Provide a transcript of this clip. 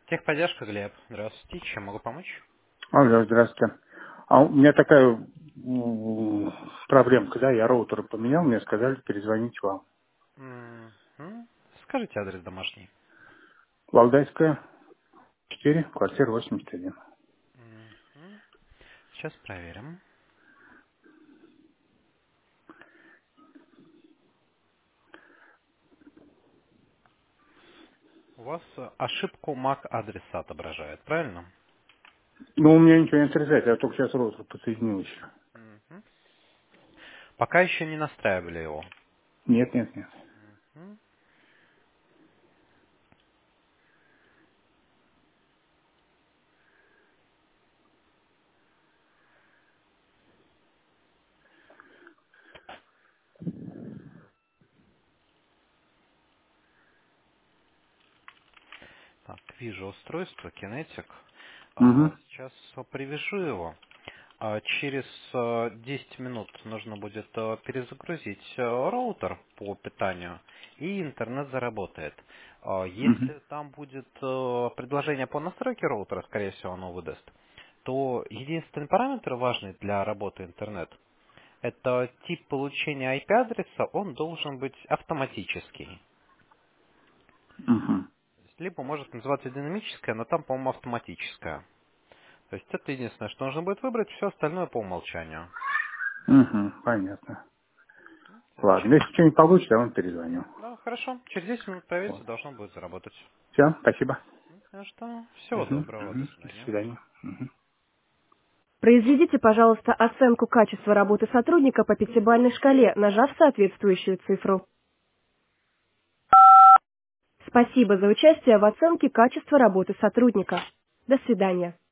Техподдержка, Глеб. Здравствуйте. Чем могу помочь? Алло, здравствуйте. А у меня такая проблемка, да, я роутер поменял, мне сказали перезвонить вам. Мгм. Скажите адрес домашний. Валдайская, 4, квартира 81. Мгм. Сейчас проверим. У вас ошибку MAC адреса отображает, правильно? Ну, у меня ничего не отрезает, я только сейчас роутер подсоединил еще. Мгм. Пока еще не настраивали его. Нет, нет, нет. Мгм. Так, вижу устройство Kinetic. Угу, Сейчас привяжу его. Через 10 минут нужно будет перезагрузить роутер по питанию, и интернет заработает. угу, Если там будет предложение по настройке роутера, скорее всего, оно выдаст, то единственный параметр важный для работы интернет — это тип получения IP-адреса, он должен быть автоматический. угу, Либо может называться динамическое, но там, по-моему, автоматическое. То есть это единственное, что нужно будет выбрать, все остальное по умолчанию. угу, понятно. Ладно, Замечательно. если что не получится, я вам перезвоню. Да, хорошо. Через 10 минут проверится, Вот. должно будет заработать. Все, спасибо. Ну что, всего Угу, доброго, до угу, до свидания. свидания. Угу. Произведите, пожалуйста, оценку качества работы сотрудника по пятибалльной шкале, нажав соответствующую цифру. Спасибо за участие в оценке качества работы сотрудника. До свидания.